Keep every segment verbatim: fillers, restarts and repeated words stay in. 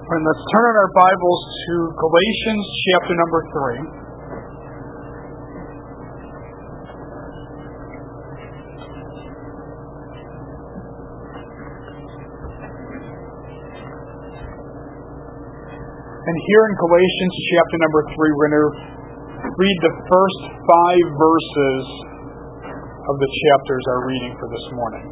And let's turn in our Bibles to Galatians chapter number three. And here in Galatians chapter number three, we're going to read the first five verses of the chapters our reading for this morning.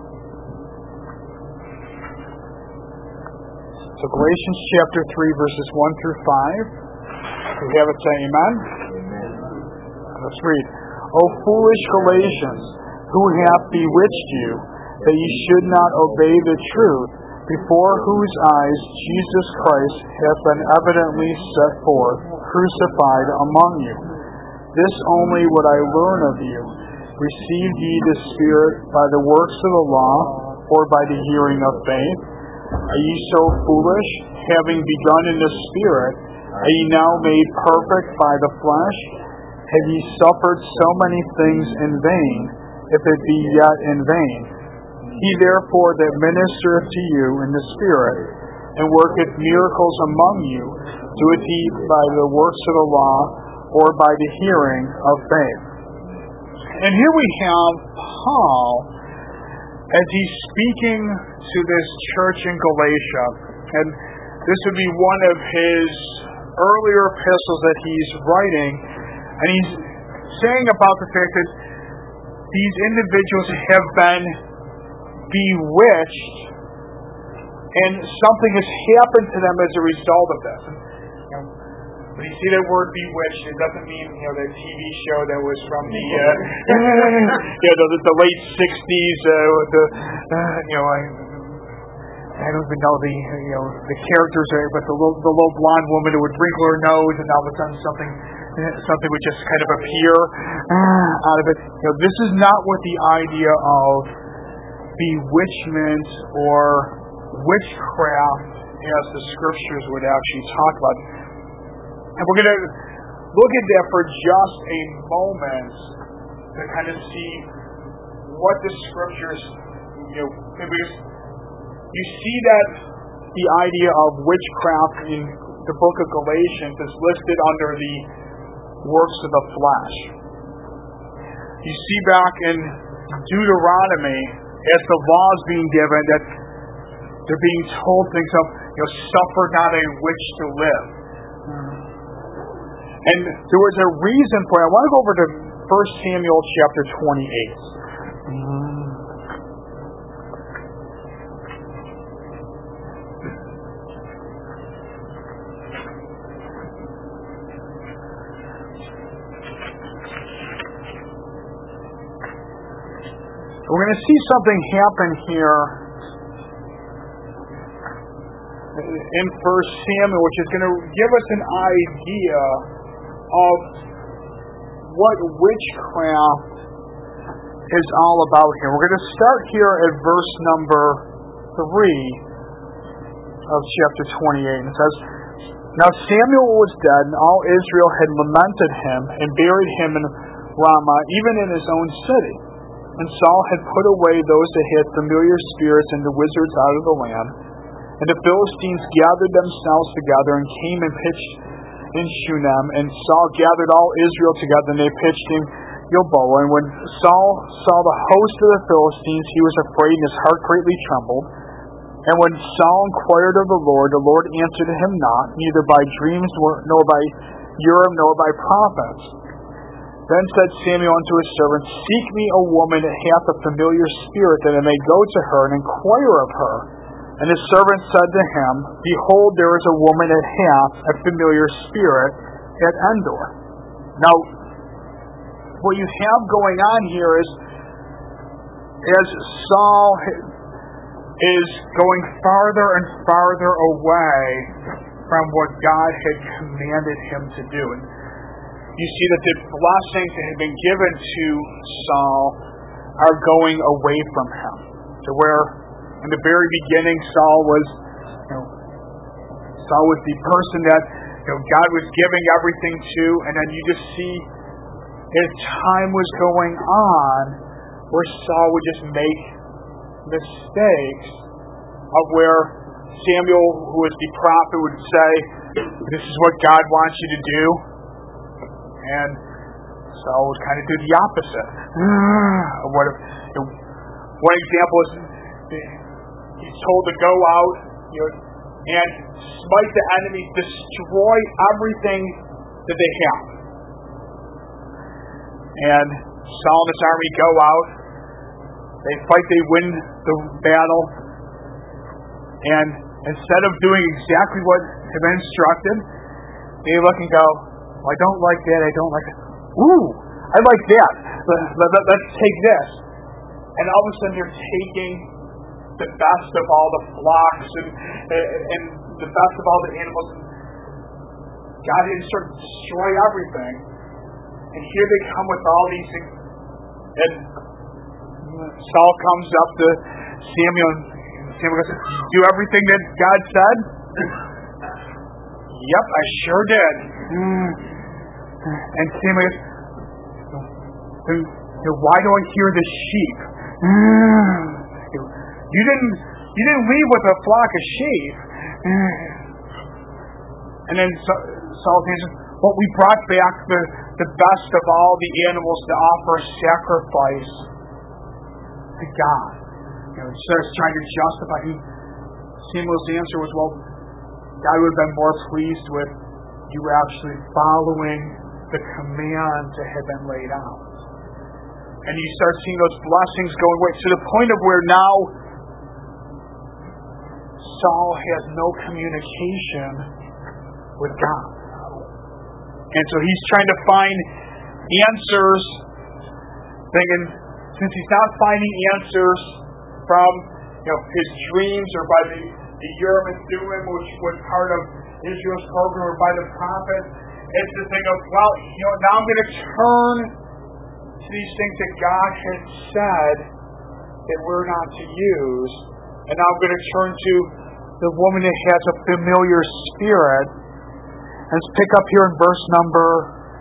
So Galatians chapter three, verses one through five. We have it, say amen? Amen. Let's read. O foolish Galatians, who hath bewitched you, that ye should not obey the truth, before whose eyes Jesus Christ hath been evidently set forth, crucified among you. This only would I learn of you. Received ye the Spirit by the works of the law, or by the hearing of faith? Are ye so foolish? Having begun in the Spirit, are ye now made perfect by the flesh? Have ye suffered so many things in vain, if it be yet in vain? He therefore that ministereth to you in the Spirit, and worketh miracles among you, doeth he by the works of the law, or by the hearing of faith? And here we have Paul, as he's speaking to this church in Galatia, and this would be one of his earlier epistles that he's writing, and he's saying about the fact that these individuals have been bewitched, and something has happened to them as a result of this. And, you know, when you see that word bewitched, it doesn't mean, you know, that T V show that was from the uh, you know, the, the late sixties. Uh, the uh, you know, I, I don't even know the you know the characters there, but the little the little blonde woman who would wrinkle her nose, and all of a sudden something something would just kind of appear uh, out of it. You know, this is not what the idea of bewitchment or witchcraft, as the scriptures would actually talk about. And we're going to look at that for just a moment to kind of see what the scriptures, you know, because you see that the idea of witchcraft in the book of Galatians is listed under the works of the flesh. You see back in Deuteronomy, as the law is being given, that they're being told things of, you know, suffer not a witch to live. And there was a reason for it. I want to go over to First Samuel chapter twenty-eight. We're going to see something happen here in First Samuel, which is going to give us an idea of what witchcraft is all about here. We're going to start here at verse number three of chapter twenty-eight. It says, Now Samuel was dead, and all Israel had lamented him, and buried him in Ramah, even in his own city. And Saul had put away those that had familiar spirits and the wizards out of the land. And the Philistines gathered themselves together and came and pitched in Shunem. And Saul gathered all Israel together, and they pitched in Gilboa. And when Saul saw the host of the Philistines, he was afraid, and his heart greatly trembled. And when Saul inquired of the Lord, the Lord answered him not, neither by dreams, nor by Urim, nor by prophets. Then said Samuel unto his servant, Seek me a woman that hath a familiar spirit, that I may go to her and inquire of her. And his servant said to him, Behold, there is a woman that hath a familiar spirit at Endor. Now, what you have going on here is, as Saul is going farther and farther away from what God had commanded him to do. And you see that the blessings that had been given to Saul are going away from him. To where in the very beginning Saul was, you know, Saul was the person that, you know, God was giving everything to, and then you just see as time was going on, where Saul would just make mistakes of where Samuel, who was the prophet, would say, "This is what God wants you to do," and Saul would kind of do the opposite. What if, you know, one example is he's told to go out, you know, and smite the enemy, destroy everything that they have. And Saul and his army go out, they fight, they win the battle, and instead of doing exactly what had been instructed, they look and go, well, I don't like that, I don't like that. Ooh, I like that. Let, let, let's take this. And all of a sudden they're taking the best of all the flocks and, and the best of all the animals. God didn't start to destroy everything. And here they come with all these things. And Saul comes up to Samuel, and Samuel goes, "Do everything that God said?" "Yep, I sure did." Mm. And Samuel goes, "Why do I hear the sheep?" Mm. You didn't you didn't leave with a flock of sheep. Mm. And then Saul answers, "Well, we brought back the, the best of all the animals to offer a sacrifice to God." You know, he starts trying to justify. Samuel's answer was, "Well, God would have been more pleased with you actually following the commands that had been laid out." And you start seeing those blessings going away to the point of where now Saul has no communication with God. And so he's trying to find answers, thinking, since he's not finding answers from, you know, his dreams or by the, the Urim and Thummim, which was part of Israel's program, or by the prophet, it's the thing of, well, you know, now I'm going to turn to these things that God had said that we're not to use, and now I'm going to turn to the woman that has a familiar spirit. And let's pick up here in verse number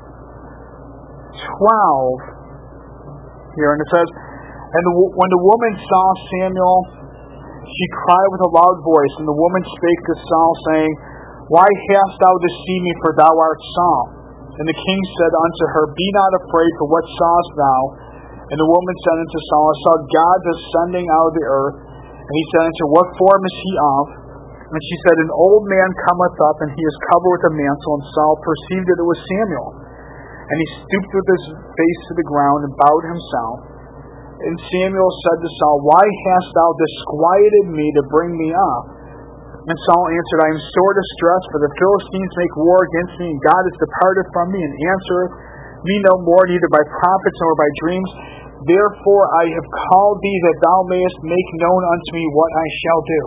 twelve. Here, and it says, "And the, when the woman saw Samuel, she cried with a loud voice, and the woman spake to Saul, saying, Why hast thou deceived me, for thou art Saul? And the king said unto her, Be not afraid, for what sawest thou? And the woman said unto Saul, I saw God descending out of the earth. And he said unto her, What form is he of? And she said, An old man cometh up, and he is covered with a mantle. And Saul perceived that it was Samuel. And he stooped with his face to the ground, and bowed himself. And Samuel said to Saul, Why hast thou disquieted me to bring me up? And Saul answered, I am sore distressed, for the Philistines make war against me, and God is departed from me, and answereth me no more, neither by prophets nor by dreams. Therefore I have called thee, that thou mayest make known unto me what I shall do.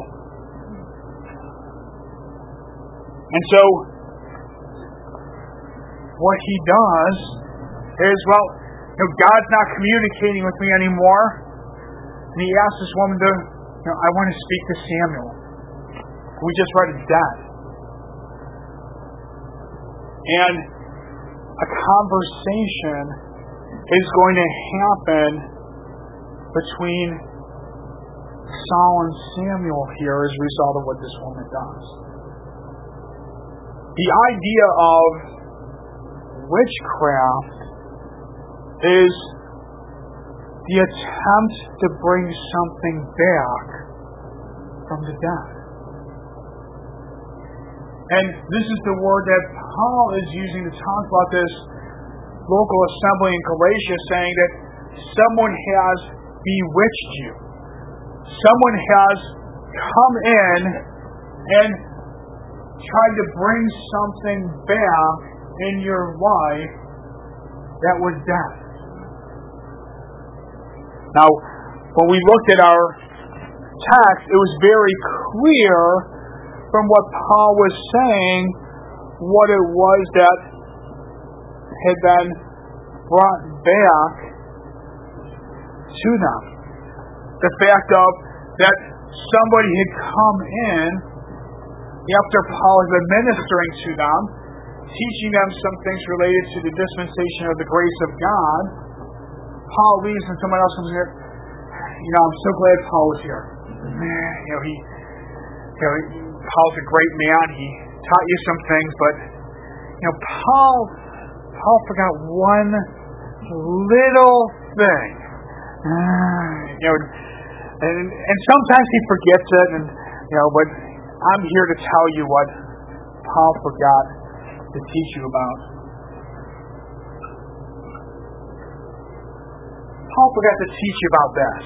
And so, what he does is, well, you know, God's not communicating with me anymore. And he asks this woman to, you know, I want to speak to Samuel. We just read his death. And a conversation is going to happen between Saul and Samuel here as a result of what this woman does. The idea of witchcraft is the attempt to bring something back from the dead. And this is the word that Paul is using to talk about this local assembly in Galatia, saying that someone has bewitched you. Someone has come in and tried to bring something back in your life that was dead. Now, when we looked at our text, it was very clear from what Paul was saying what it was that had been brought back to them. The fact of that somebody had come in after Paul had been ministering to them, teaching them some things related to the dispensation of the grace of God. Paul leaves and someone else comes here. You know, I'm so glad Paul was here. You know, he you know, Paul's a great man. He taught you some things, but you know, Paul, Paul forgot one little thing. You know, and and sometimes he forgets it, and you know, but I'm here to tell you what Paul forgot to teach you about. Paul forgot to teach you about this.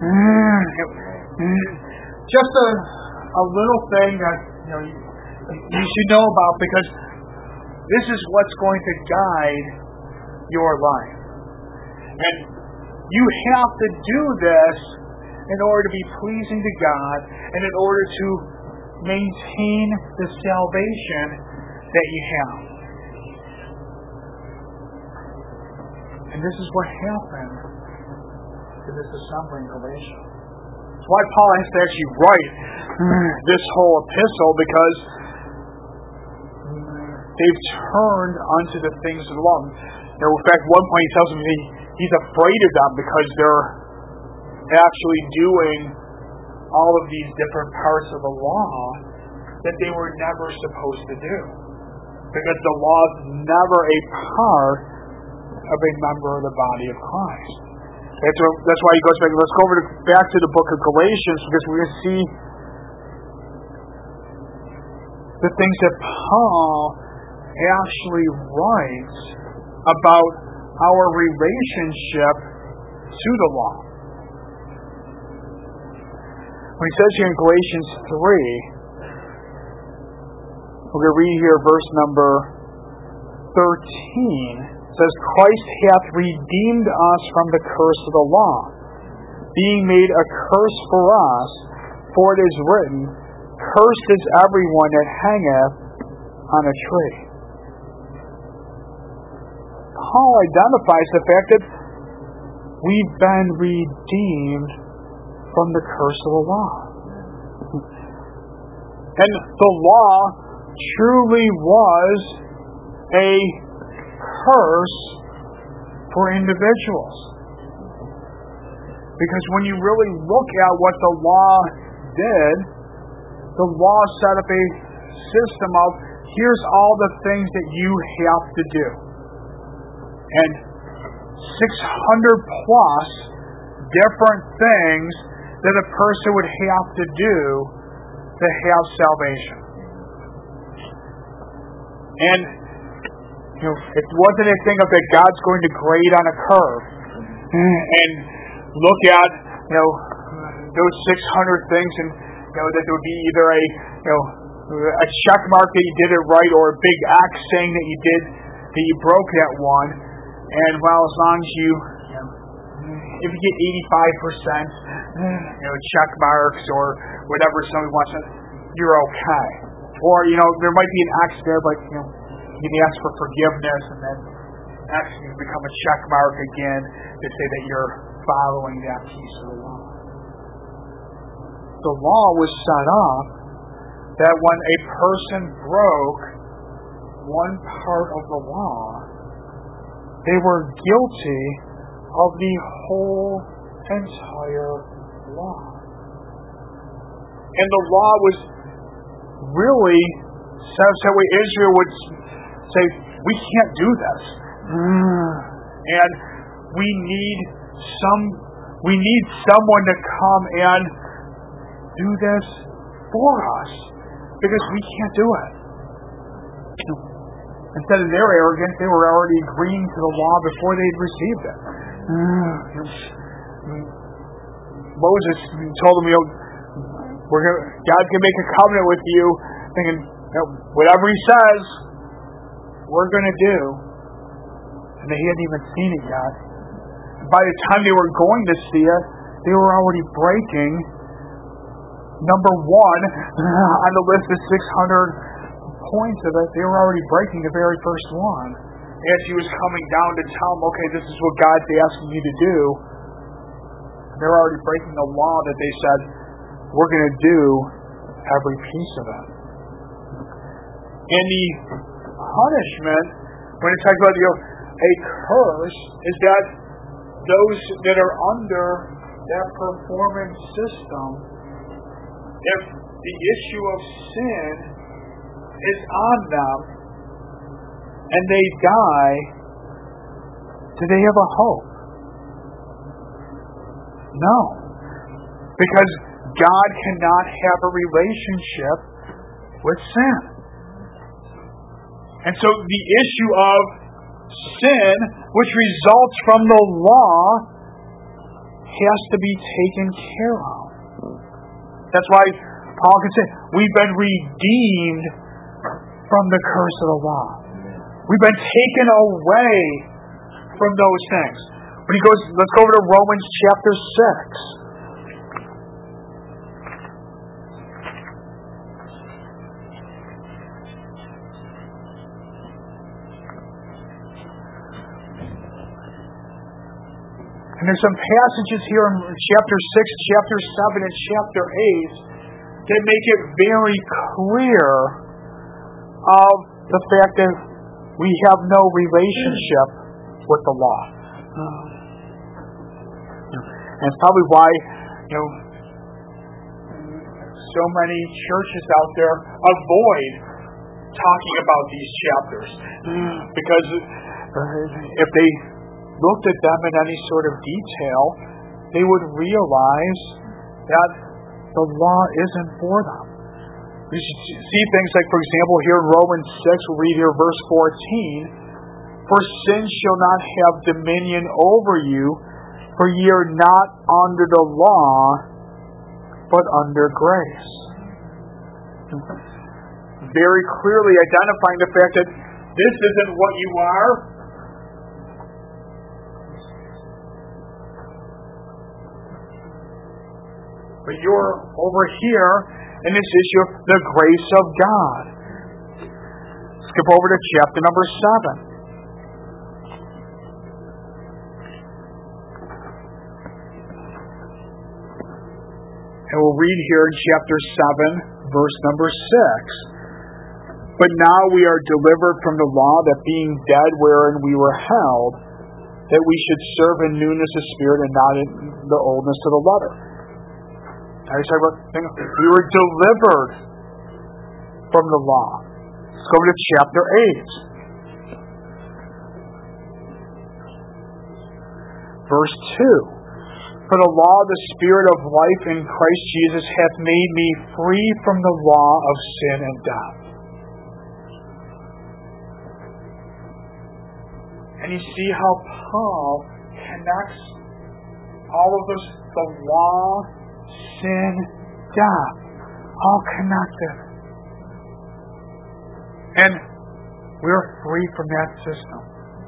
Just a a little thing that you know you should know about, because this is what's going to guide your life. And you have to do this in order to be pleasing to God and in order to maintain the salvation that you have. And this is what happened to this assembly in Galatia. That's why Paul has to actually write this whole epistle, because they've turned unto the things of the law. You know, in fact, one point he tells them he, he's afraid of them because they're actually doing all of these different parts of the law that they were never supposed to do. Because the law is never a part of a member of the body of Christ. That's, what, that's why he goes back. Let's go over to, back to the book of Galatians, because we're going to see the things that Paul actually writes about our relationship to the law. When he says here in Galatians three, we're going to read here verse number thirteen. It says, Christ hath redeemed us from the curse of the law, being made a curse for us, for it is written, Cursed is everyone that hangeth on a tree. Paul identifies the fact that we've been redeemed from the curse of the law. And the law truly was a curse for individuals. Because when you really look at what the law did, the law set up a system of, here's all the things that you have to do. And six hundred plus different things that a person would have to do to have salvation. And you know, it wasn't a thing of that God's going to grade on a curve and look at you know those six hundred things, and you know that there would be either a you know a check mark that you did it right, or a big X saying that you did that you broke that one. And well, as long as you, you know, if you get eighty-five percent, you know, check marks or whatever somebody wants, you're okay. Or you know, there might be an X there, but you know, you can ask for forgiveness, and then X can become a check mark again to say that you're following that piece of the law. The law was set up that when a person broke one part of the law, they were guilty of the whole entire law. And the law was really set that way Israel would say, we can't do this. And we need some we need someone to come and do this for us, because we can't do it. Instead of their arrogance, they were already agreeing to the law before they had received it. Moses told them, you know, we're gonna, God's going to make a covenant with you, thinking, you know, whatever He says, we're going to do. And they hadn't even seen it yet. By the time they were going to see it, they were already breaking number one on the list of six hundred points of it. They were already breaking the very first one. As He was coming down to tell them, okay, this is what God's asking you to do, they were already breaking the law that they said, we're going to do every piece of it. And the punishment, when it talks about you know, a curse, is that those that are under that performance system, if the issue of sin is on them and they die, do they have a hope? No. Because God cannot have a relationship with sin. And so the issue of sin, which results from the law, has to be taken care of. That's why Paul can say, we've been redeemed from the curse of the law. We've been taken away from those things. When he goes, let's go over to Romans chapter six. And there's some passages here in chapter six, chapter seven, and chapter eight that make it very clear of the fact that we have no relationship with the law. And it's probably why, you know, so many churches out there avoid talking about these chapters. Because if they looked at them in any sort of detail, they would realize that the law isn't for them. We see things like, for example, here in Romans six, we'll read here verse fourteen, for sin shall not have dominion over you, for ye are not under the law, but under grace. Very clearly identifying the fact that this isn't what you are. But you're over here in this issue of the grace of God. Skip over to chapter number seven. And we'll read here in chapter seven, verse number six. But now we are delivered from the law, that being dead wherein we were held, that we should serve in newness of spirit and not in the oldness of the letter. We were delivered from the law. Let's go to chapter eight. Verse two. For the law of the Spirit of life in Christ Jesus hath made me free from the law of sin and death. And you see how Paul connects all of this, the law, sin, death, all connected. And we're free from that system.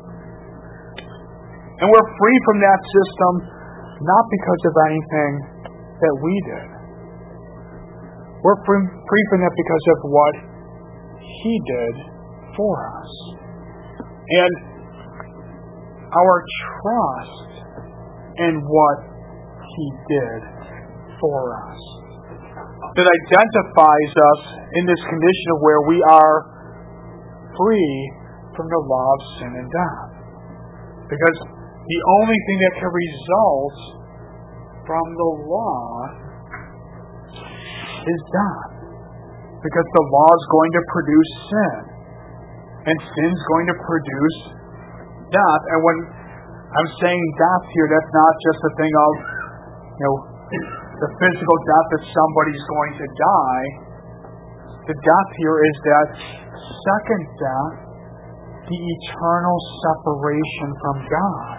And we're free from that system not because of anything that we did. We're free, free from that because of what He did for us. And our trust in what He did for us, that identifies us in this condition of where we are free from the law of sin and death. Because the only thing that can result from the law is death. Because the law is going to produce sin, and sin is going to produce death. And when I'm saying death here, that's not just a thing of, you know, the physical death that somebody's going to die. The death here is that second death, the eternal separation from God.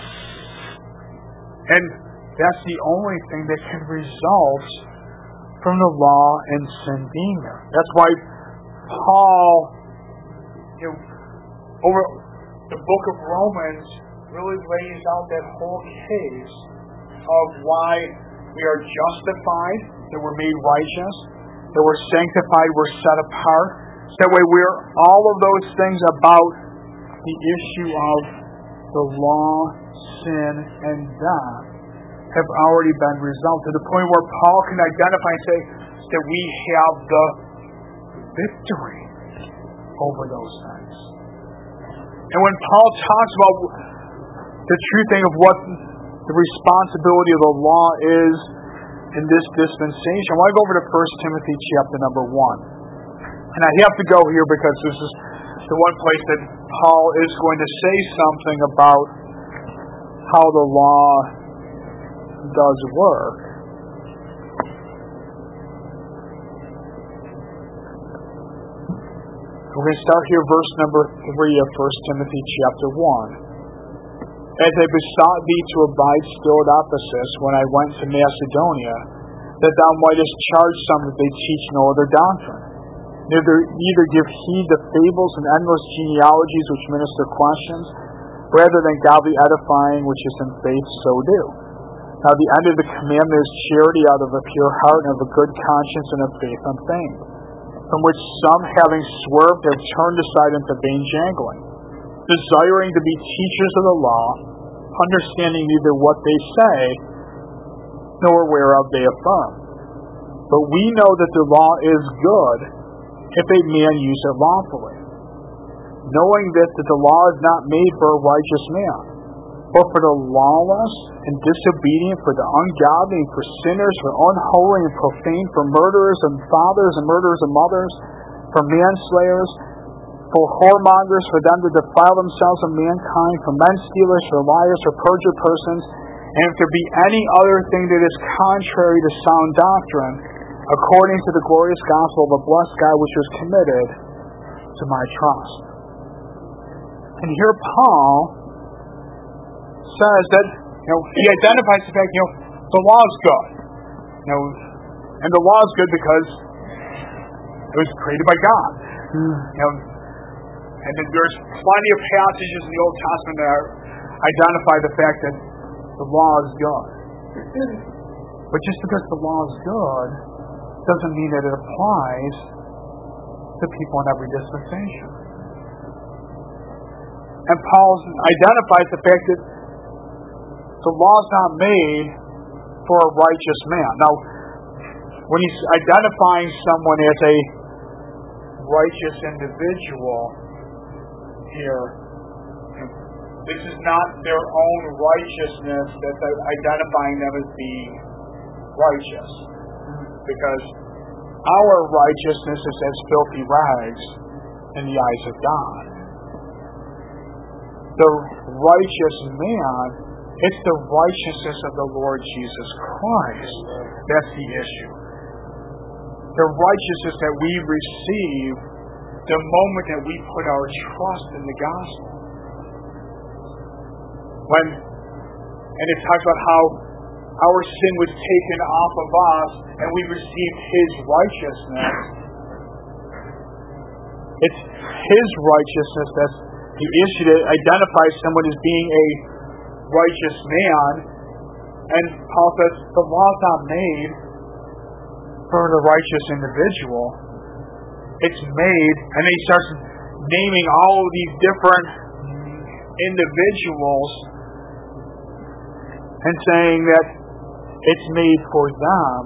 And that's the only thing that can result from the law and sin being there. That's why Paul, you know, over the book of Romans really lays out that whole case of why we are justified, that we're made righteous, that we're sanctified, we're set apart. That way we're all of those things about the issue of the law, sin, and death have already been resolved to the point where Paul can identify and say that we have the victory over those things. And when Paul talks about the true thing of what the responsibility of the law is, in this dispensation. I want to go over to First Timothy chapter number one. And I have to go here because this is the one place that Paul is going to say something about how the law does work. We're going to start here, verse number three of First Timothy chapter one. As I besought thee to abide still at Ephesus when I went to Macedonia, that thou mightest charge some that they teach no other doctrine, neither, neither give heed to fables and endless genealogies which minister questions, rather than godly edifying which is in faith, so do. Now the end of the commandment is charity out of a pure heart and of a good conscience and of faith unfeigned, from which some, having swerved, have turned aside into vain jangling, desiring to be teachers of the law, understanding neither what they say, nor whereof they affirm. But we know that the law is good, if a man use it lawfully, knowing that, that the law is not made for a righteous man, but for the lawless and disobedient, for the ungodly, and for sinners, for unholy and profane, for murderers and fathers and murderers and mothers, for manslayers, for whoremongers, for them that defile themselves of mankind, for men stealers, for liars, for perjured persons, and if there be any other thing that is contrary to sound doctrine, according to the glorious gospel of the blessed God which was committed to my trust. And here Paul says that, you know, he identifies the fact, you know, the law is good. You know, and the law is good because it was created by God. You know, and there's plenty of passages in the Old Testament that are, identify the fact that the law is good. But just because the law is good doesn't mean that it applies to people in every dispensation. And Paul identifies the fact that the law is not made for a righteous man. Now, when he's identifying someone as a righteous individual here, this is not their own righteousness that's identifying them as being righteous. Because our righteousness is as filthy rags in the eyes of God. The righteous man, it's the righteousness of the Lord Jesus Christ. That's the issue. The righteousness that we receive the moment that we put our trust in the gospel. When, and it talks about how our sin was taken off of us and we received His righteousness. It's His righteousness that's the issue that identifies someone as being a righteous man. And Paul says the law is not made for the righteous individual. It's made, and then he starts naming all of these different individuals and saying that it's made for them,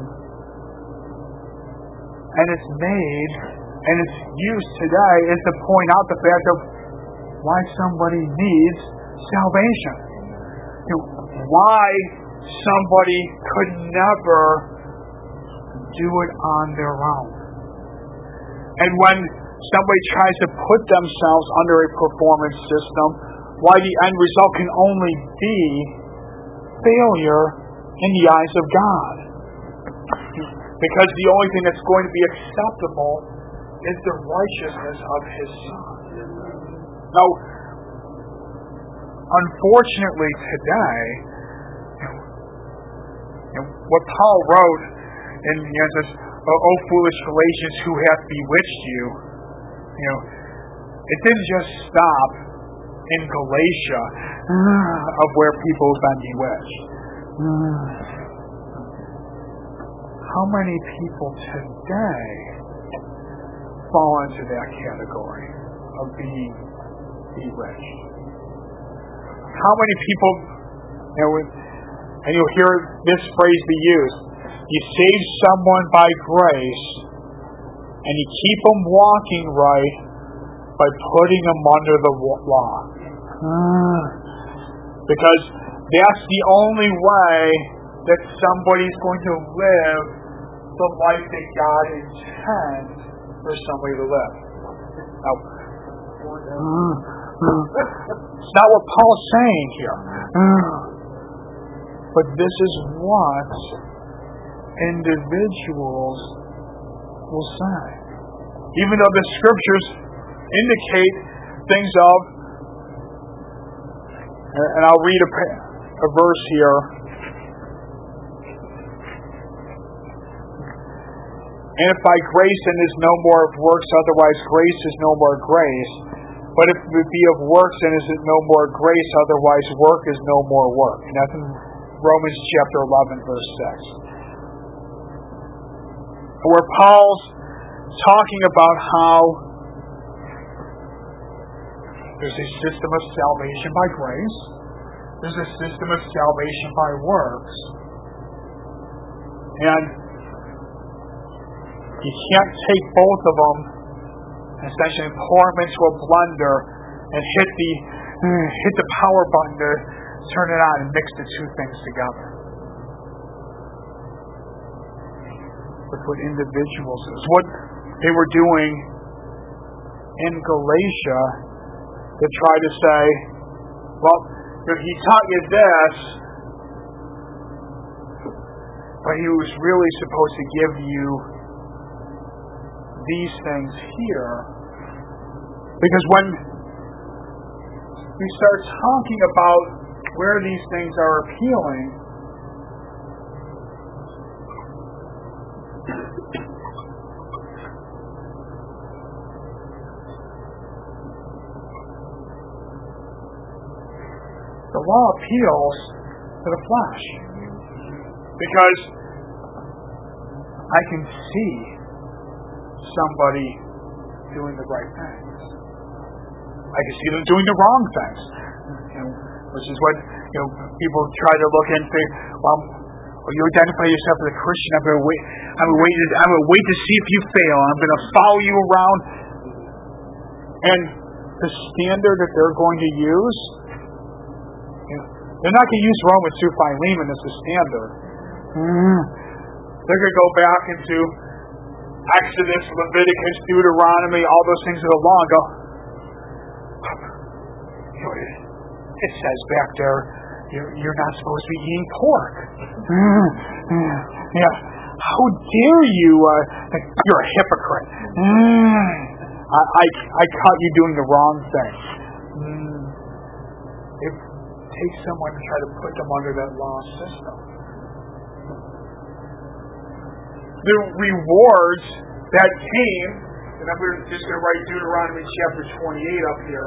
and it's made, and it's used today is to point out the fact of why somebody needs salvation. You know, why somebody could never do it on their own. And when somebody tries to put themselves under a performance system, why the end result can only be failure in the eyes of God. Because the only thing that's going to be acceptable is the righteousness of His Son. Now, unfortunately today, you know, what Paul wrote in, you know, says, "O foolish Galatians, who hath bewitched you?" You know, it didn't just stop in Galatia of where people have been bewitched. How many people today fall into that category of being bewitched? How many people, you know, and you'll hear this phrase be used, you save someone by grace and you keep them walking right by putting them under the law. Because that's the only way that somebody's going to live the life that God intends for somebody to live. Now, it's not what Paul's saying here. But this is what individuals will say. Even though the scriptures indicate things of, and I'll read a, a verse here. And if by grace, then is no more of works, otherwise grace is no more grace. But if it be of works, then is it no more grace, otherwise work is no more work. And that's in Romans chapter eleven, verse six. Where Paul's talking about how there's a system of salvation by grace, there's a system of salvation by works, and you can't take both of them and essentially pour them into a blender and hit the hit the power button to turn it on and mix the two things together. That's what individuals is. What they were doing in Galatia to try to say, well, if he taught you this, but he was really supposed to give you these things here. Because when we start talking about where these things are appealing, the law appeals to the flesh. Because I can see somebody doing the right things. I can see them doing the wrong things. You know, which is what you know people try to look and say, well, well you identify yourself as a Christian, I'm gonna wait I'm gonna wait I'm gonna wait to see if you fail. I'm gonna follow you around. And the standard that they're going to use, you know, they're not going to use Romans two Philemon as the standard. Mm. They're going to go back into Exodus, Leviticus, Deuteronomy, all those things of the law, and go, it says back there, you're, you're not supposed to be eating pork. Mm, mm, yeah. How dare you? Uh, you're a hypocrite. Mm, I, I, I caught you doing the wrong thing. Mm. It takes someone to try to put them under that law system. The rewards that came, and I'm just going to write Deuteronomy chapter twenty-eight up here.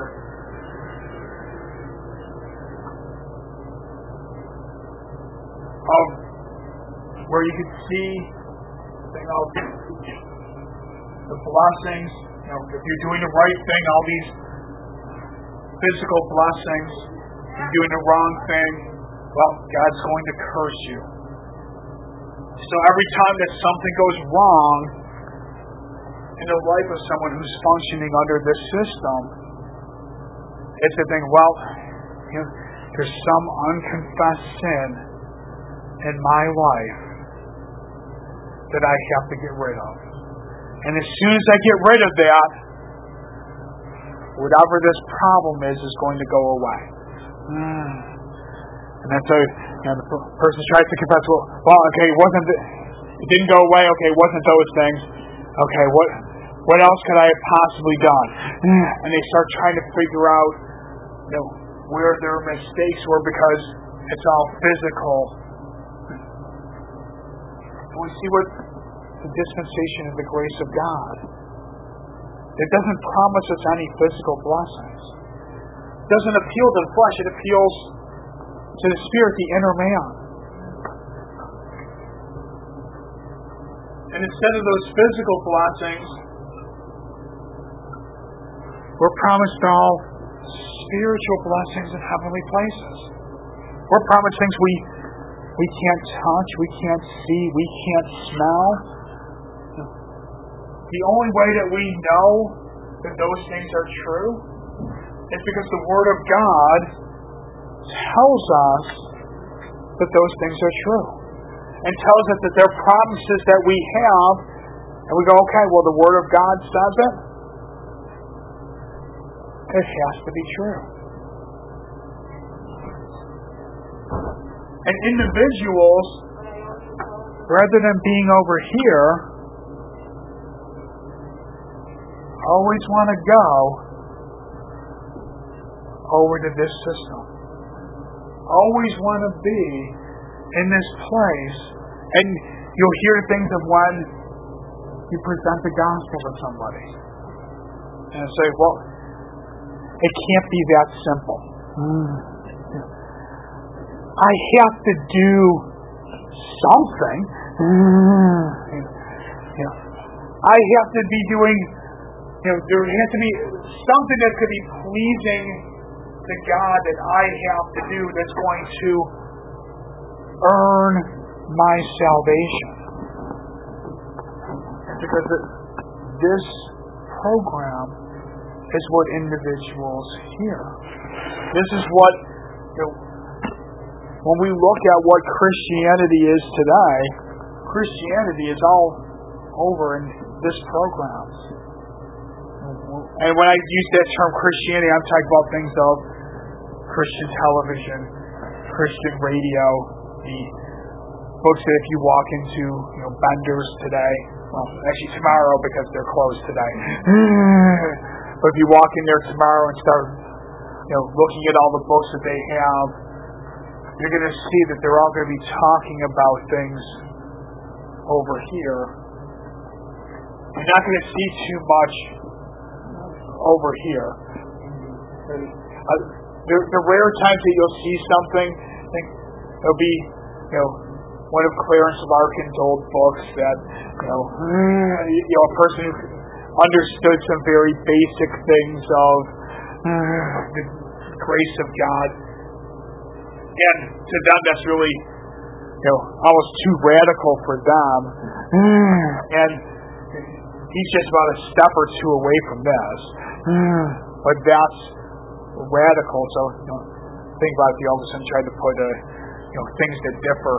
Of where you can see, you know, the blessings. You know, if you're doing the right thing, all these physical blessings. If you're doing the wrong thing, well, God's going to curse you. So every time that something goes wrong in the life of someone who's functioning under this system, it's a thing, well, you know, there's some unconfessed sin in my life that I have to get rid of. And as soon as I get rid of that, whatever this problem is, is going to go away. Mm. And then so, you know, the person tries to confess, well, well, okay, it wasn't, the, it didn't go away, okay, it wasn't those things. Okay, what what else could I have possibly done? Mm. And they start trying to figure out, you know, where their mistakes were because it's all physical. And we see what the dispensation of the grace of God. It doesn't promise us any physical blessings. It doesn't appeal to the flesh, it appeals to the spirit, the inner man. And instead of those physical blessings, we're promised all spiritual blessings in heavenly places. We're promised things we we can't touch, we can't see, we can't smell. The only way that we know that those things are true is because the Word of God tells us that those things are true. and tells us that there are promises that we have, and we go, okay, well, the Word of God says it. It has to be true. And individuals, rather than being over here, always want to go over to this system. Always want to be in this place. And you'll hear things of when you present the gospel to somebody. And say, well, it can't be that simple. Mm. I have to do something. Mm. You know, I have to be doing, you know, there has to be something that could be pleasing to God that I have to do that's going to earn my salvation. Because this program is what individuals hear. This is what, you know, when we look at what Christianity is today, Christianity is all over in this program. And when I use that term Christianity, I'm talking about things of Christian television, Christian radio, the books that if you walk into, you know, Bender's today, well, actually tomorrow because they're closed today. But if you walk in there tomorrow and start, you know, looking at all the books that they have, you're going to see that they're all going to be talking about things over here. You're not going to see too much over here. Uh, the, the rare times that you'll see something, I think it'll be, you know, one of Clarence Larkin's old books that, you know, you know, a person who understood some very basic things of the grace of God. And to them, that's really, you know, almost too radical for them. And he's just about a step or two away from this. But that's radical. So, you know, think about if the Elvis tried to put, uh, you know, things that differ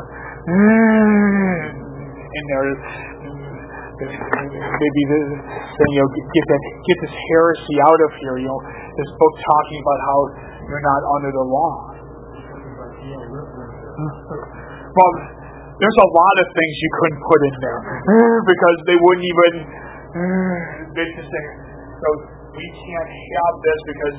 in there. Maybe the, then, you know, get that, get this heresy out of here. You know, this book talking about how you're not under the law. Well, there's a lot of things you couldn't put in there because they wouldn't even. They just say, so we can't have this because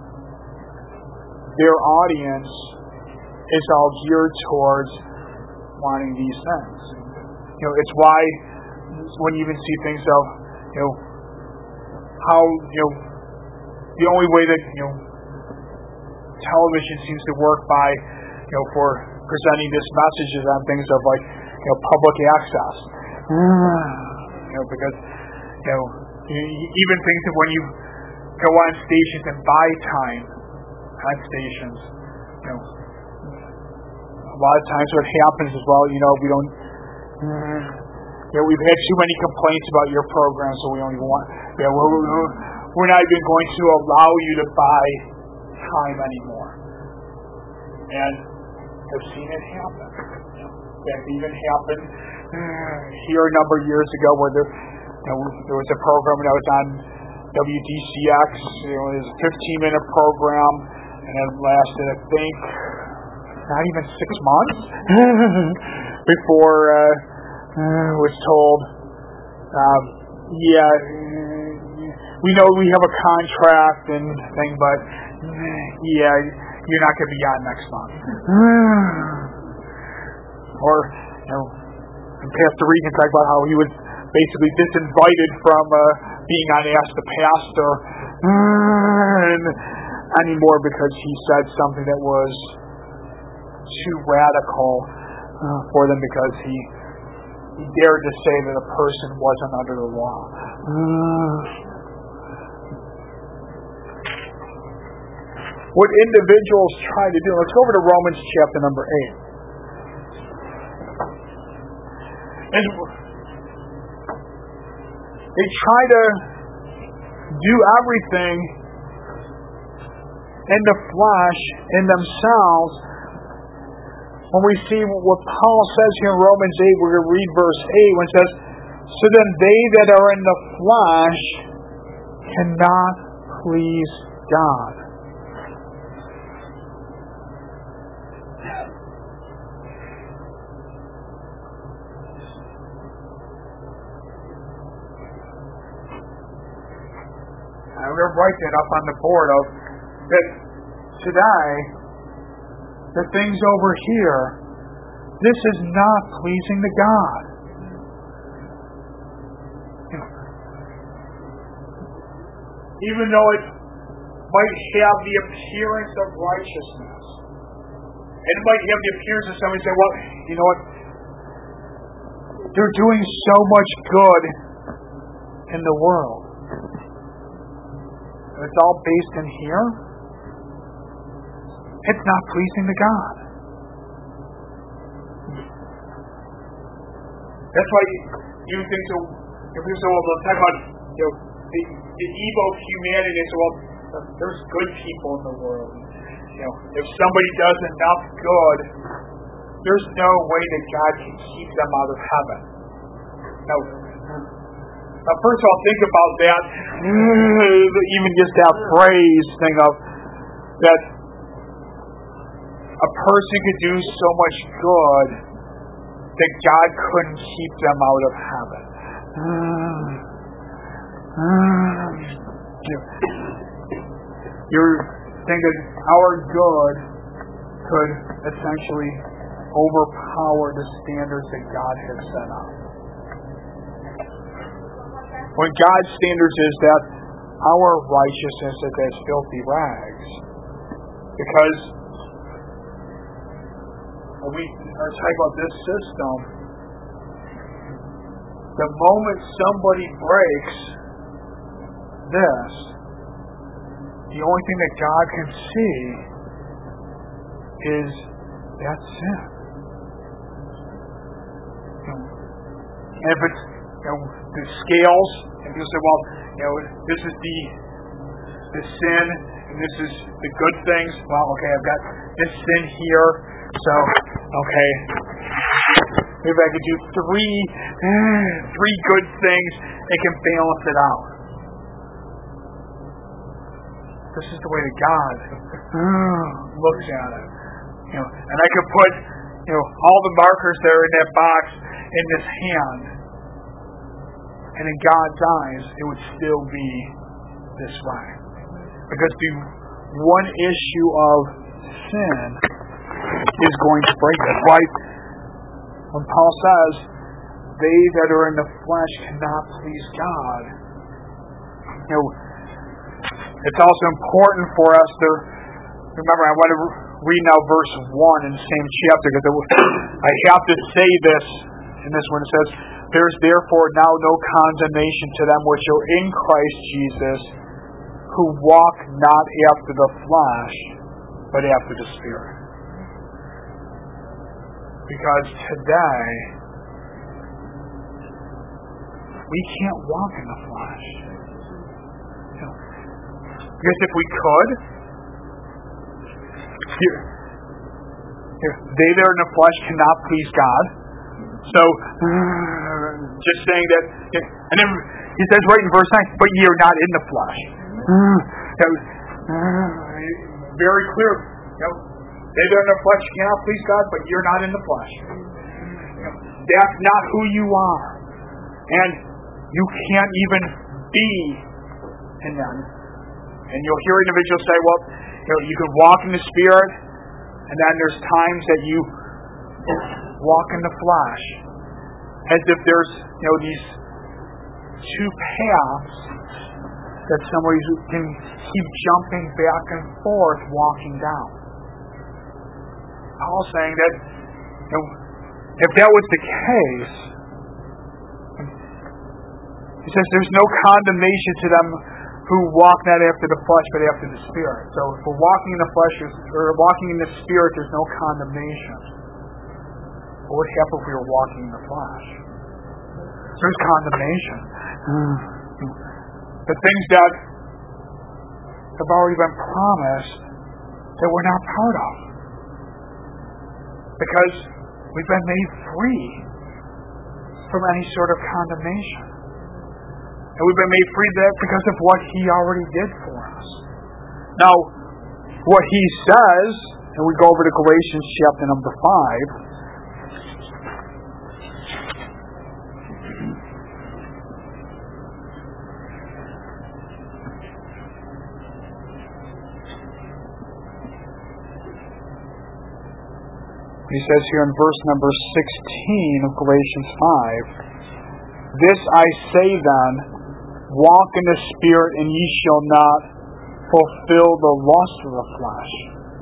their audience is all geared towards wanting these things. You know, it's why when you even see things of, you know, how, you know, the only way that, you know, television seems to work by, you know, for presenting this message is on things of like, you know, public access. You know, because, you know, even things that when you go on stations and buy time on stations, you know, a lot of times what happens is, well, you know, we don't, you know, we've had too many complaints about your program, so we don't even want, you know, we're, we're not even going to allow you to buy time anymore. And I've seen it happen. You know, that even happened here a number of years ago where there, you know, there was a program that was on W D C X. You know, it was a fifteen minute program, and it lasted, I think, not even six months before uh, uh, was told, um, yeah, we know we have a contract and thing, but yeah, you're not going to be on next month. Or, you know, Pastor Regan talked about how he was basically disinvited from uh, being on Ask the Pastor and anymore because he said something that was too radical uh, for them because he, he dared to say that a person wasn't under the law. What individuals try to do. Let's go over to Romans chapter number eight. And they try to do everything in the flesh, in themselves, when we see what Paul says here in Romans eight, we're going to read verse eight, when it says, so then they that are in the flesh cannot please God. I'm going to write that up on the board of that today, the things over here, this is not pleasing to God. Even though it might have the appearance of righteousness, and it might have the appearance of somebody saying, well, you know what, they're doing so much good in the world. It's all based in here. It's not pleasing to God. That's why you think so. If we so well, we'll talk about you know the, the evil of humanity. So well, there's good people in the world. You know, if somebody does enough good, there's no way that God can keep them out of heaven. Now, now first of all, think about that. Even just that phrase thing of that a person could do so much good that God couldn't keep them out of heaven. You're thinking our good could essentially overpower the standards that God has set up. When God's standards is that our righteousness is as filthy rags. Because when we are talking about this system, the moment somebody breaks this, the only thing that God can see is that sin. And if it's you know, the scales, and people say, well, you know, this is the the sin, and this is the good things. Well, okay, I've got this sin here, so okay, maybe I could do three three good things and can balance it out. This is the way that God looks at it. You know, and I could put, you know, all the markers there in that box in this hand, and in God's eyes, it would still be this way. Because the one issue of sin is going to break it. Right? When Paul says, they that are in the flesh cannot please God, you know, it's also important for us to remember, I want to read now verse one in the same chapter, because I have to say this in this one. It says, there is therefore now no condemnation to them which are in Christ Jesus, who walk not after the flesh, but after the Spirit. Because today, we can't walk in the flesh. Because if we could, here, here, they that are in the flesh cannot please God. So, just saying that, and then he says right in verse nine, but ye are not in the flesh. Very clear. You know, they that are in the flesh cannot please God, but you're not in the flesh. That's not who you are. And you can't even be in them. And you'll hear individuals say, well, you know, you can walk in the Spirit, and then there's times that you walk in the flesh. As if there's, you know, these two paths that somebody can keep jumping back and forth, walking down. Paul's saying that, you know, if that was the case, he says there's no condemnation to them who walk not after the flesh, but after the Spirit. So if we're walking in the flesh, or walking in the Spirit, there's no condemnation. But what happens if we were walking in the flesh? There's condemnation. The things that have already been promised that we're not part of. Because we've been made free from any sort of condemnation. And we've been made free that because of what He already did for us. Now, what He says, and we go over to Galatians chapter number five. He says here in verse number sixteen of Galatians five, "This I say then, walk in the Spirit, and ye shall not fulfill the lust of the flesh."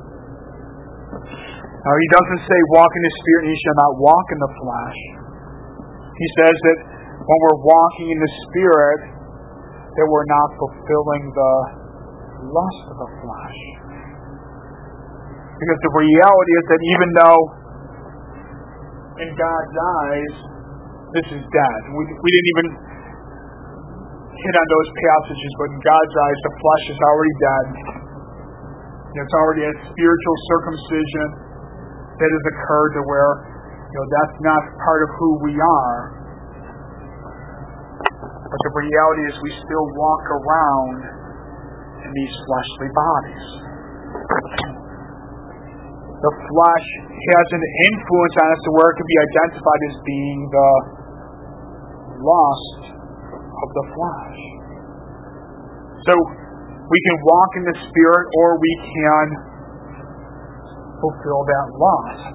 Now, he doesn't say walk in the Spirit, and ye shall not walk in the flesh. He says that when we're walking in the Spirit, that we're not fulfilling the lust of the flesh. Because the reality is that even though in God's eyes, this is dead. We, we didn't even hit on those passages, but in God's eyes, the flesh is already dead. It's already a spiritual circumcision that has occurred to where, you know, that's not part of who we are. But the reality is we still walk around in these fleshly bodies. The flesh has an influence on us to where it can be identified as being the lust of the flesh. So we can walk in the Spirit, or we can fulfill that lust.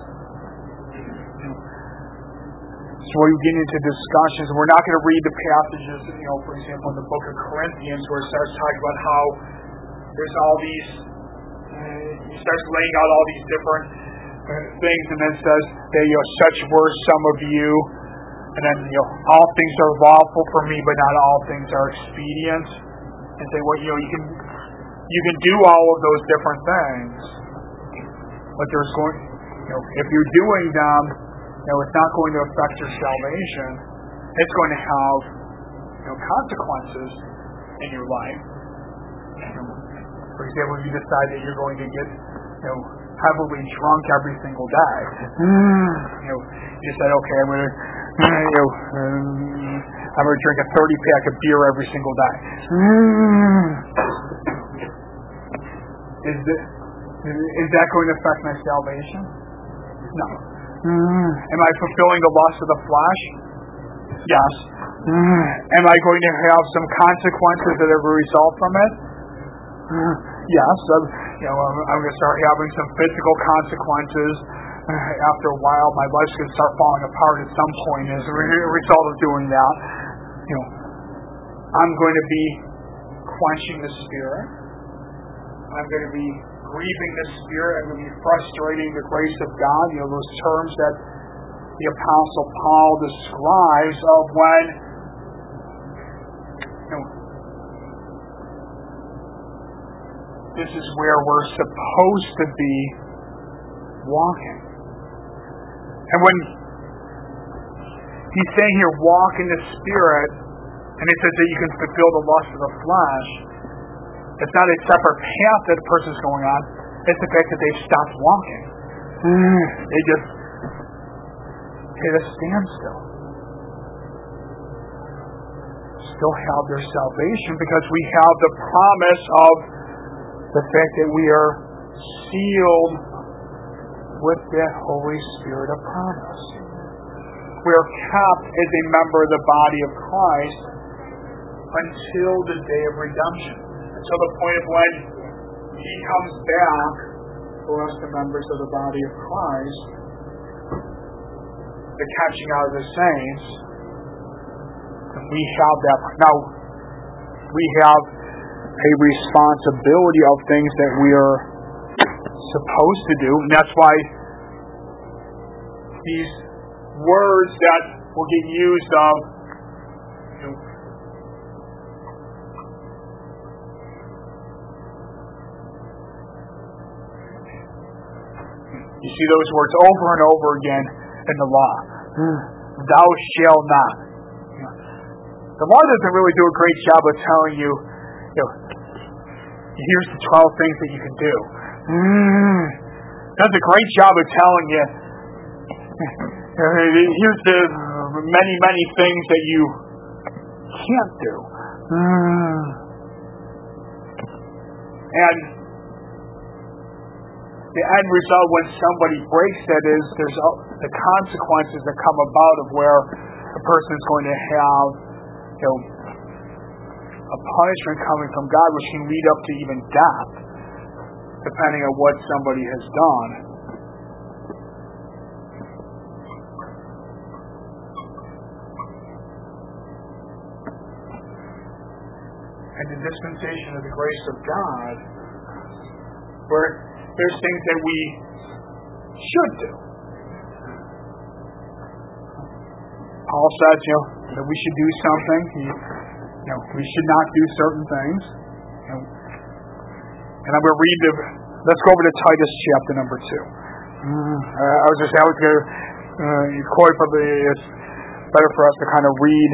So we get into discussions, and we're not going to read the passages, you know, for example, in the book of Corinthians, where it starts talking about how there's all these, uh, he starts laying out all these different uh, things, and then says that, you know, such were some of you, and then, you know, all things are lawful for me, but not all things are expedient. And say, well, you know, you can you can do all of those different things, but there's going, you know, if you're doing them, you know, it's not going to affect your salvation. It's going to have, you know, consequences in your life. You know, for example, if you decide that you're going to get, you know, heavily drunk every single day, you know, you decide, okay, I'm going to, you know, um, I'm going to drink a thirty pack of beer every single day. Is this, is that going to affect my salvation? No. Am I fulfilling the lust of the flesh? Yes. Am I going to have some consequences that are a result from it? Yes. I'm, you know, I'm, I'm going to start having some physical consequences. After a while, my life's going to start falling apart at some point as a result of doing that. You know, I'm going to be quenching the Spirit. I'm going to be grieving the Spirit. I'm going to be frustrating the grace of God. You know, those terms that the Apostle Paul describes of when, you know, this is where we're supposed to be walking. And when he's saying here, walk in the Spirit, and it says that you can fulfill the lust of the flesh, it's not a separate path that a person's going on. It's the fact that they've stopped walking. They just hit a standstill. Still have their salvation because we have the promise of the fact that we are sealed with that Holy Spirit of promise. We are kept as a member of the body of Christ until the day of redemption. Until the point of when He comes back for us, the members of the body of Christ, the catching out of the saints. We have that. Now, we have a responsibility of things that we are supposed to do, and that's why these words that will get used of, you know, you see those words over and over again in the law. Thou shalt not. The law doesn't really do a great job of telling you, you know, here's the twelve things that you can do. Mm. Does a great job of telling you, Here's the many, many things that you can't do. And the end result when somebody breaks that is there's the consequences that come about of where a person is going to have, you know, a punishment coming from God, which can lead up to even death, depending on what somebody has done. And the dispensation of the grace of God, where there's things that we should do. Paul says, you know, that we should do something. He, you know, we should not do certain things. You know, and I'm going to read the. Let's go over to Titus chapter number two. Mm, uh, I was just I was going to uh, quote, but it's better for us to kind of read.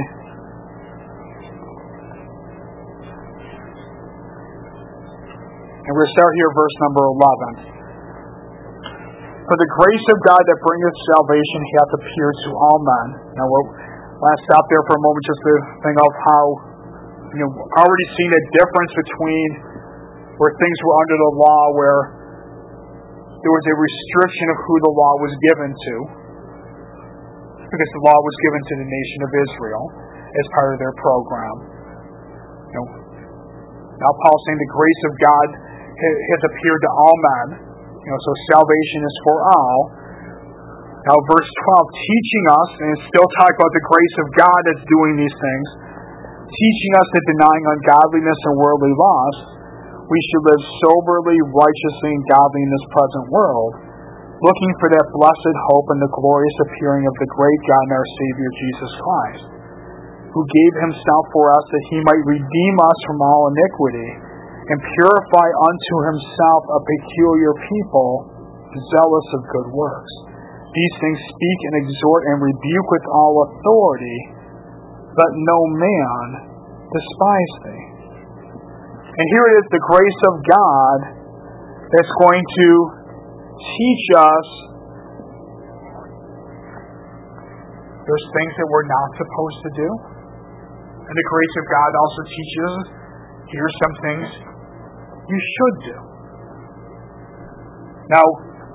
And we're going to start here, verse number eleven. For the grace of God that bringeth salvation hath appeared to all men. Now, we'll last stop there for a moment just to think of how, you know, already seen a difference between where things were under the law, where there was a restriction of who the law was given to, because the law was given to the nation of Israel as part of their program. You know, now Paul's saying the grace of God has appeared to all men. You know, so salvation is for all. Now, verse twelve, teaching us, and it's still talking about the grace of God that's doing these things, teaching us that denying ungodliness and worldly lust, we should live soberly, righteously, and godly in this present world, looking for that blessed hope and the glorious appearing of the great God and our Savior Jesus Christ, who gave himself for us that he might redeem us from all iniquity, and purify unto himself a peculiar people, zealous of good works. These things speak and exhort and rebuke with all authority. Let no man despise thee. And here it is, the grace of God that's going to teach us there's things that we're not supposed to do. And the grace of God also teaches us here's some things you should do. Now,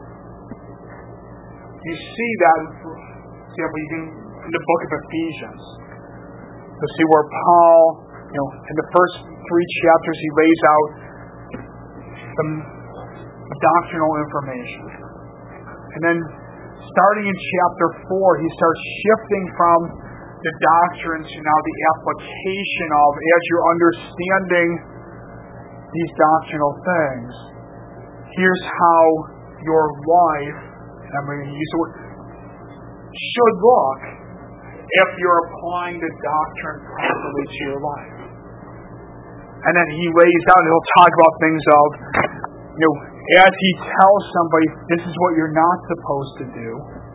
you see that, see how we do in the book of Ephesians. You'll see where Paul, you know, in the first three chapters, he lays out some doctrinal information. And then, starting in chapter four, he starts shifting from the doctrine to now the application of, as you're understanding these doctrinal things, here's how your life, and I'm going to use the word, should look if you're applying the doctrine properly to your life. And then he lays out, and he'll talk about things of, you know, as he tells somebody, this is what you're not supposed to do,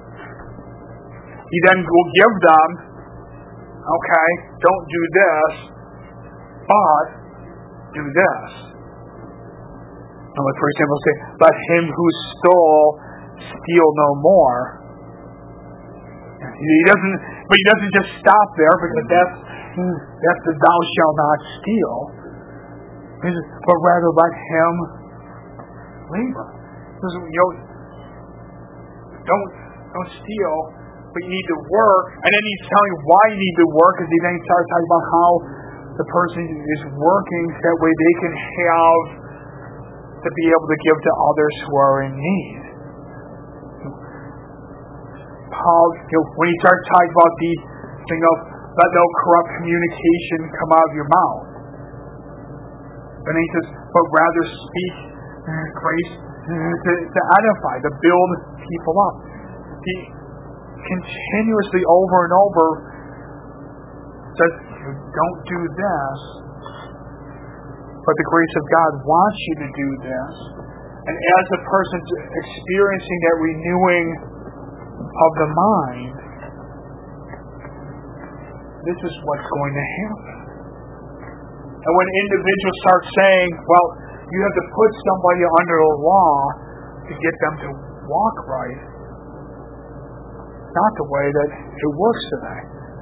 he then will give them, okay, don't do this, but do this. And like, for example, say, let him who stole steal no more. He doesn't, but he doesn't just stop there, because that's that's the thou shalt not steal. But rather let him labor. Because, you know, don't don't steal, but you need to work. And then he's telling you why you need to work, because he then starts talking about how the person is working so that way they can have to be able to give to others who are in need. Paul, you know, when he starts talking about the thing of let no corrupt communication come out of your mouth, and he says, but rather speak uh, grace uh, to, to edify, to build people up. He continuously over and over says, don't do this, but the grace of God wants you to do this. And as a person's experiencing that renewing of the mind, this is what's going to happen. And when individuals start saying, well, you have to put somebody under the law to get them to walk right, not the way that it works today.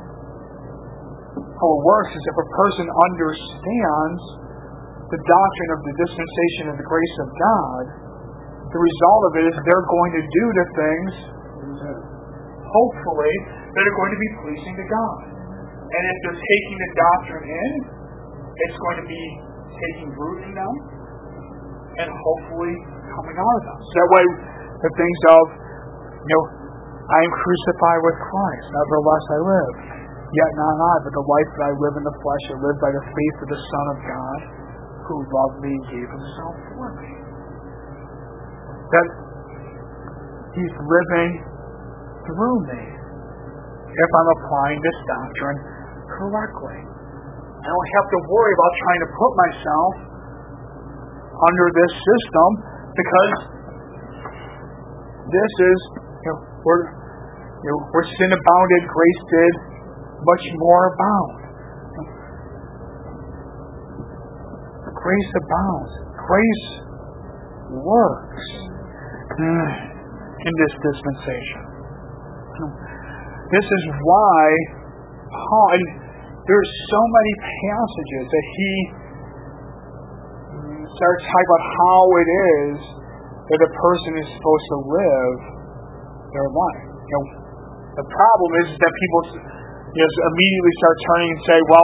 How it works is if a person understands the doctrine of the dispensation of the grace of God, the result of it is they're going to do the things, hopefully, that are going to be pleasing to God. And if they're taking the doctrine in, it's going to be taking root in them and hopefully coming out of them. So that way, the things of, you know, I am crucified with Christ, nevertheless I live. Yet not I, but the life that I live in the flesh, I live by the faith of the Son of God, who loved me and gave himself for me. That he's living through me if I'm applying this doctrine correctly. I don't have to worry about trying to put myself under this system, because this is, you know, where, you know, where sin abounded, grace did much more abound. Grace abounds. Grace works in this dispensation. This is why Paul, and there's so many passages that he starts talking about how it is that a person is supposed to live their life. You know, the problem is that people, you know, immediately start turning and say, well,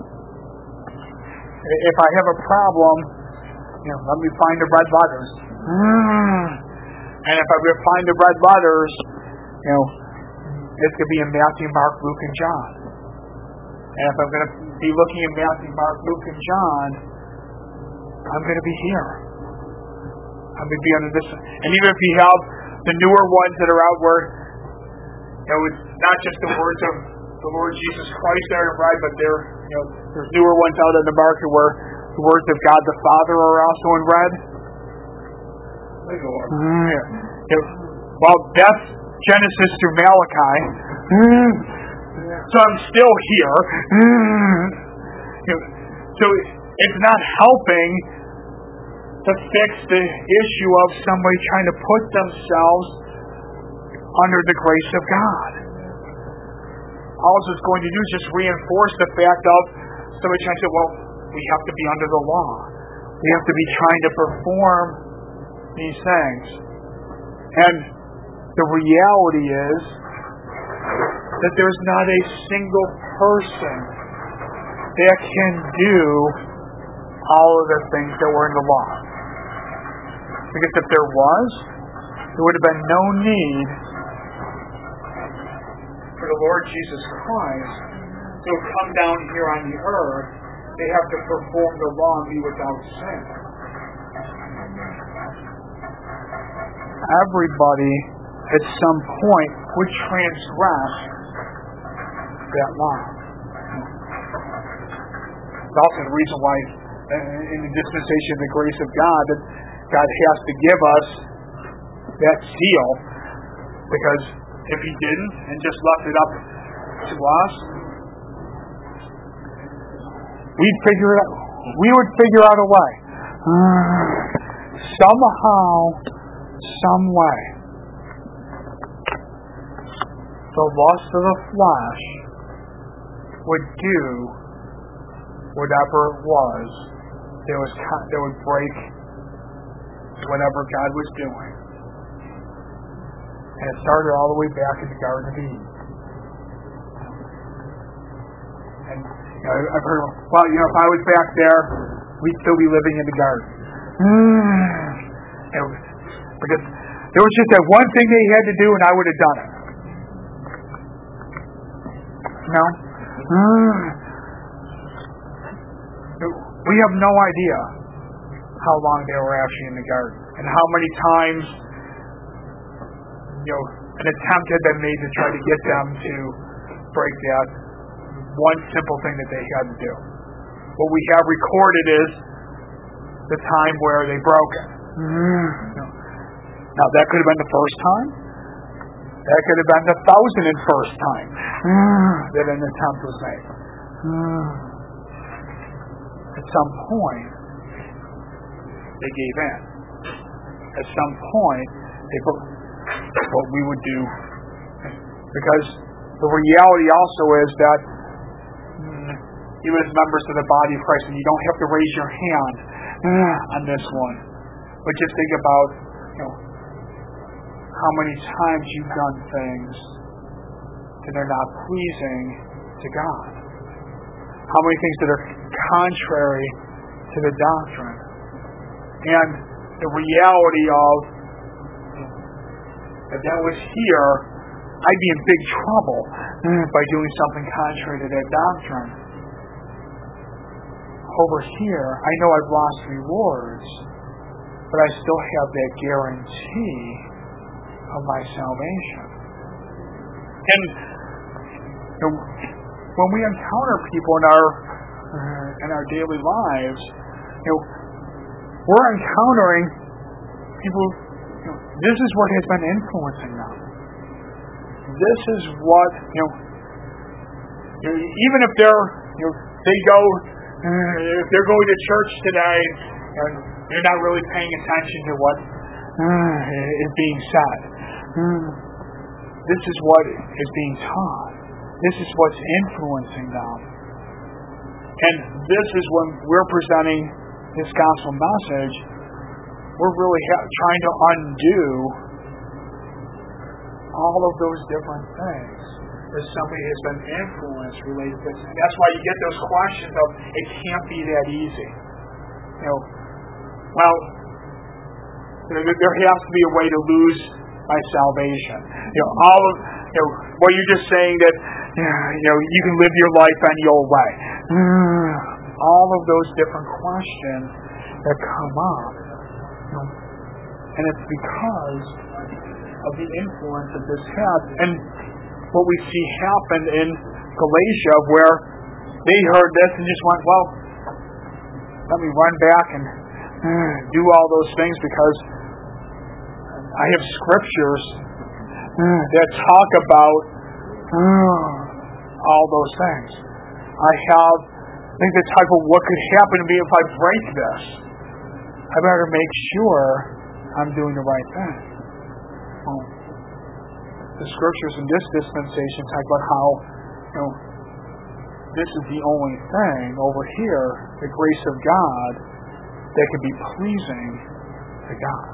if I have a problem, you know, let me find the red letters. And if I find the red letters, you know, it's going to be in Matthew, Mark, Luke, and John. And if I'm going to be looking at Matthew, Mark, Luke, and John, I'm going to be here. I'm going to be under this. And even if you have the newer ones that are out where, you know, it's not just the words of the Lord Jesus Christ that are right, but there, you know, there's newer ones out in the market where the words of God the Father are also in red. Mm, yeah. Yeah. Well, that's Genesis through Malachi. Mm. So I'm still here. Mm. You know, so it's not helping to fix the issue of somebody trying to put themselves under the grace of God. All it's going to do is just reinforce the fact of somebody trying to say, well, we have to be under the law. We have to be trying to perform these things. And the reality is that there's not a single person that can do all of the things that were in the law. Because if there was, there would have been no need for the Lord Jesus Christ to come down here on the earth. They have to perform the law and be without sin. Everybody at some point would transgress that law. It's also the reason why in the dispensation of the grace of God that God has to give us that seal, because if He didn't and just left it up to us, we'd figure it out. We would figure out a way. Somehow, some way. The lust of the flesh would do whatever it was that was that would break whatever God was doing. And it started all the way back in the Garden of Eden. And you know, I've heard, well, you know, if I was back there, we'd still be living in the garden. And because there was just that one thing they had to do, and I would have done it. No? We have no idea how long they were actually in the garden, and how many times, you know, an attempt had been made to try to get them to break that one simple thing that they had to do. What we have recorded is the time where they broke it. Now that could have been the first time. That could have been the thousand and first time that an attempt was made. At some point, they gave in. At some point, they put what we would do Because the reality also is that mm, even as members of the body of Christ, and you don't have to raise your hand uh, on this one, but just think about, you know, how many times you've done things that are not pleasing to God. How many things that are contrary to the doctrine. And the reality of, if that was here, I'd be in big trouble by doing something contrary to that doctrine. Over here, I know I've lost rewards, but I still have that guarantee of my salvation. And you know, when we encounter people in our uh, in our daily lives, you know, we're encountering people. You know, this is what has been influencing them. This is what you know. You know even if they're, you know, they go, uh, if they're going to church today, and they're not really paying attention to what uh, is being said. Uh, this is what is being taught. This is what's influencing them. And this is when we're presenting this gospel message, we're really ha- trying to undo all of those different things that somebody has been influenced related to this. And that's why you get those questions of, it can't be that easy. You know, well, there has to be a way to lose my salvation. You know, all of, you know, well, you're just saying that, you know, you can live your life any old way. All of those different questions that come up. You know, and it's because of the influence that this has. And what we see happen in Galatia, where they heard this and just went, well, let me run back and uh, do all those things because I have scriptures uh, that talk about uh, all those things. I have things that talk about what could happen to me if I break this. I better make sure I'm doing the right thing. Well, the scriptures in this dispensation talk about how, you know, this is the only thing over here, the grace of God, that can be pleasing to God.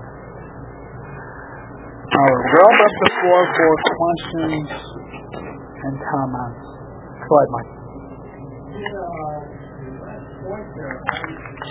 All right, we'll open up the floor for questions and comments. Go ahead, Mike. Yeah, uh, point there.